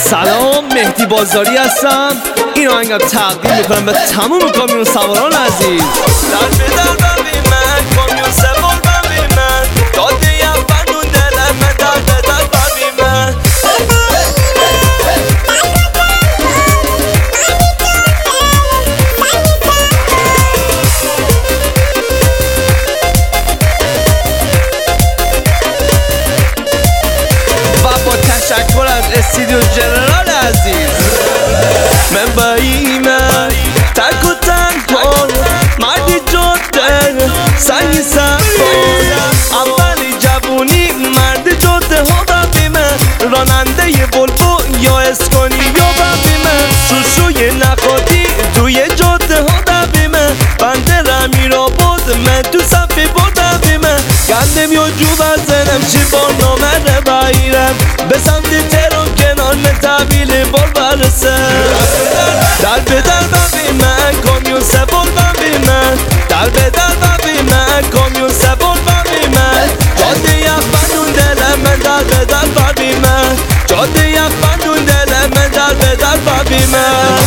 سلام، مهدی بازاری هستم. این آهنگم تقدیم میکنم به تمام کامیون سواران عزیز. در بدر ببین من کامیون سوار ببین من داده یم بندون دلم من در بدر ببین من و با تشکر از استودیو جنرال عزیز. من با ایمن تک و تنها مردی جاده سنگی سفار اولی جوونی مرد جاده ها ببیمه راننده بلبو یا اسکانی یا ببیمه شوشوی نخاتی توی جاده ها ببیمه بنده رمیرا بود من تو صفی بود ببیمه گندم یا جو بزنم چی برنامه رو بایرم به سمت ترون کنار طویل بار برسه. در بدر ببین من کامیون سوار ببین من در بدر ببین من کامیون سوار ببین من جاده یک بندون دلم من در بدر ببین من جاده یک بندون دلم من در بدر ببین من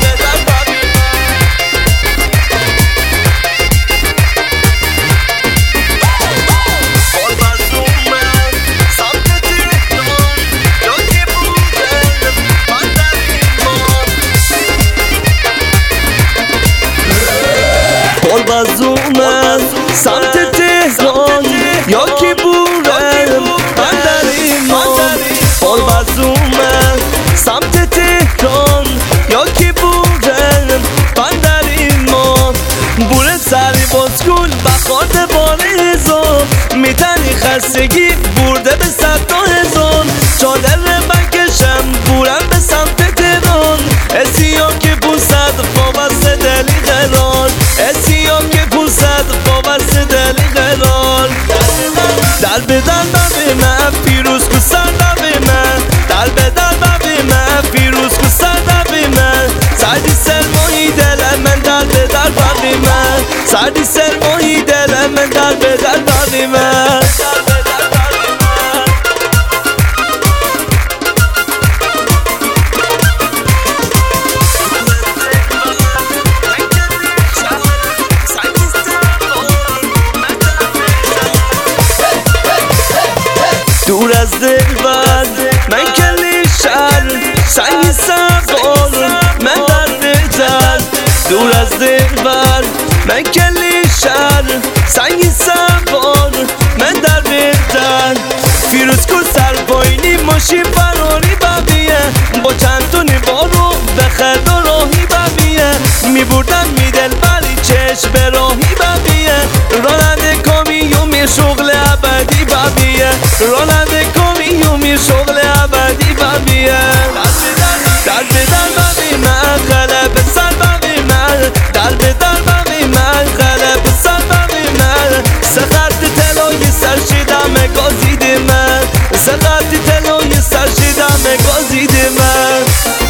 بازومن سمت تهران یا کی بورم من در ایمان بازومن سمت تهران یا کی بورم من در ایمان بوره سری بازگون بخورده باره هزار میتنی خستگی برده به 100 هزار چادر بکشم بورم به سمت تهران اسیام که 500 وابسته دلی قرار اسیام که 500 وابسته دلی قرار در بدر ببین من پیروز کو سر ببین من در بدر ببین من پیروز کو سر ببین من سردی سرمایی دل من در بدر ببین من سردی سرمایی دل من در بدر ببین من دور از دلبر من کلی شهر سنگی سوار من در بدر دور از دلبر من کلی شهر سنگی سوار من در بدر فیروز کو سرباینی ماشین فراری ببیه با چند تا نبارو به خدا راهی ببیه میبردم میدل بری چشم به راهی ببیه راننده کامیون شغل ابدی ببیه راننده کامیون شغل ابدی ببیه در بدر ببین من غلب سر ببین من در بدر ببین من غلب سر ببین من سخت تلوی سر شیدم گازید من سخت تلوی سر شیدم گازید من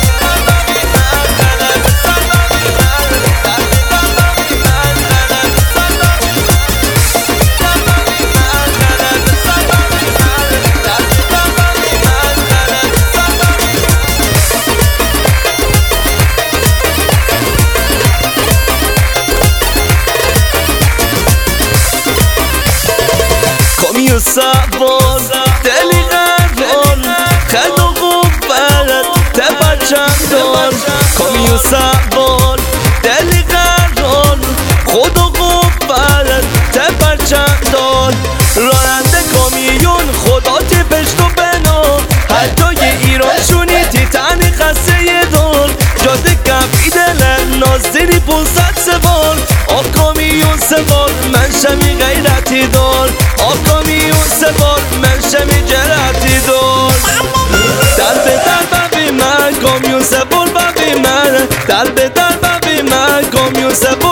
کامیون سوار دلی قرار خد و قوت تبر چندان کامیون سوار دلی قرار خود و قوت تبر چندان راننده کامیون خدا تپشت و بنا حتی یه ایران شونی تیتن خسته یه دار جاده کفی دلم نازدینی 500 سوار کامیون سوار من شمی غیرتی دار کامیون سوار من شمی جرأتی دار در بدر ببین من کامیون سوار ببین من در بدر ببین من کامیون سوار